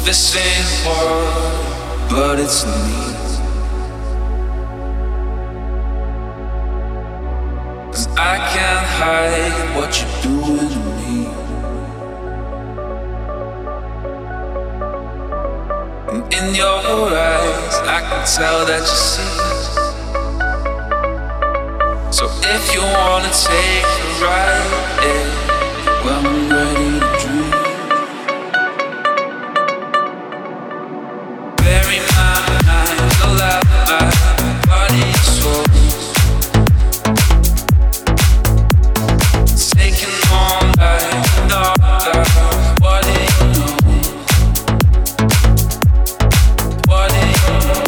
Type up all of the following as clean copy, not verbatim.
This ain't war, but it's me. 'Cause I can't hide what you're doing to me. And in your eyes, I can tell that you see. So if you wanna take a ride, yeah, well, I'm ready to dream. Bury my mind alive, my body and soul. It's taking all night and all night. What do you know? What do you know?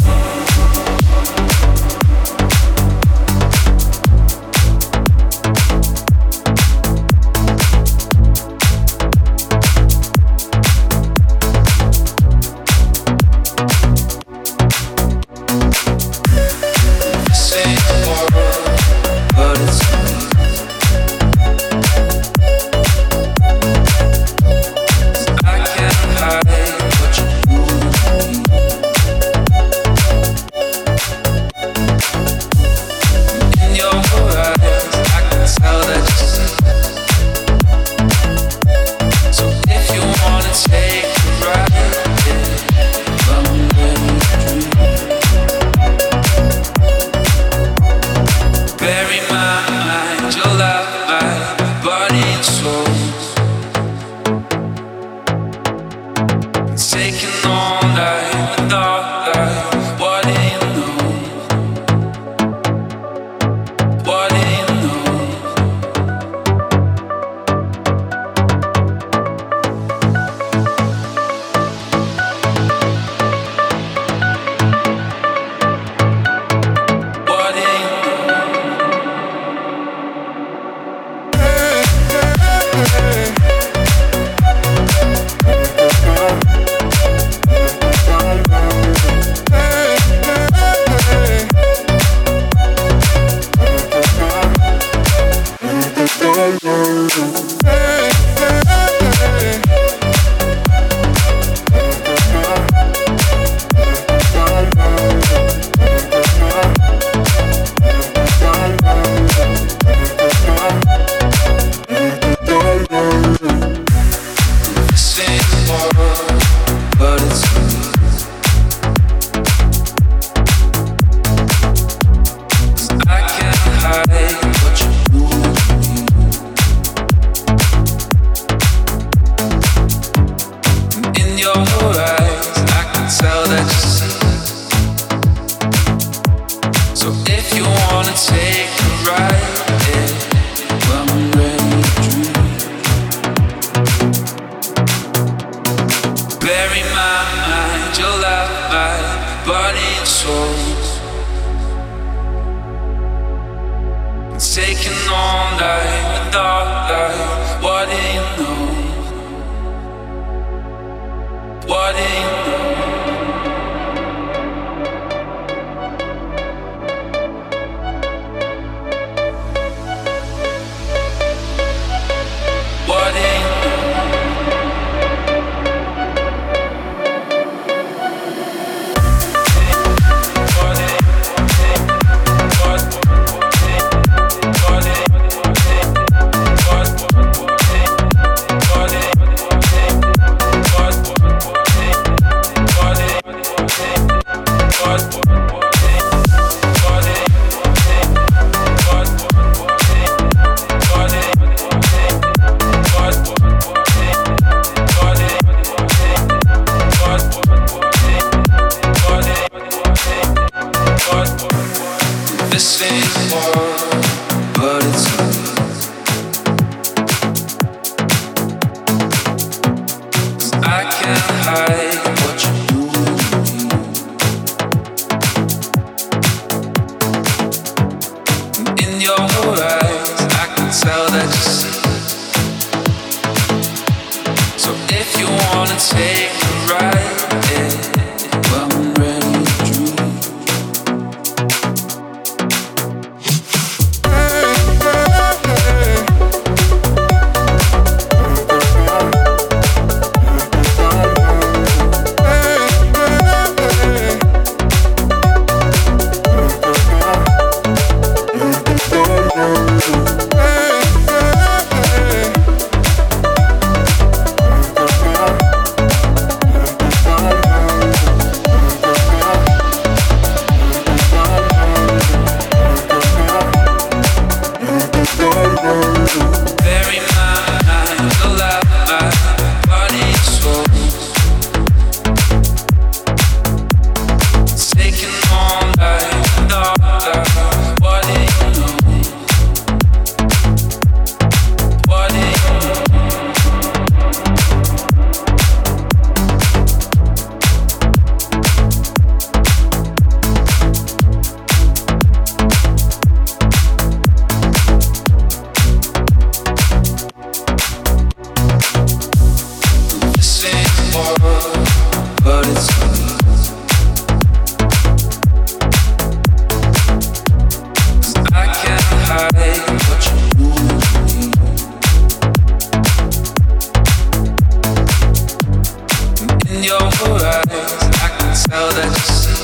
all that you see.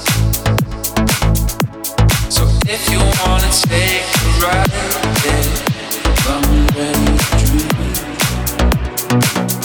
So if you wanna take a ride, yeah, I'm ready to dream.